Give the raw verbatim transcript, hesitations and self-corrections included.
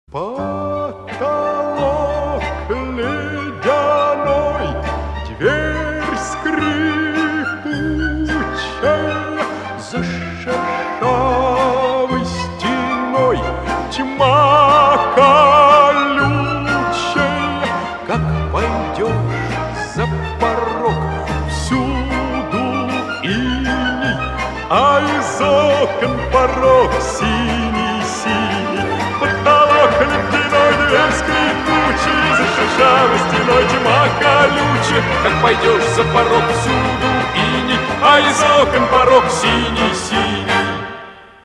Потолок ледяной, дверь скрипучая, за шершавой стеной тьма колючая. Как пойдешь за порог, всюду иней, а из окон порог синий-синий. Потолок ледяной, дверь скрипучая, за шершавой стеной тьма колючая. Как пойдешь за порог, всюду иней, а из окон порог синий-синий.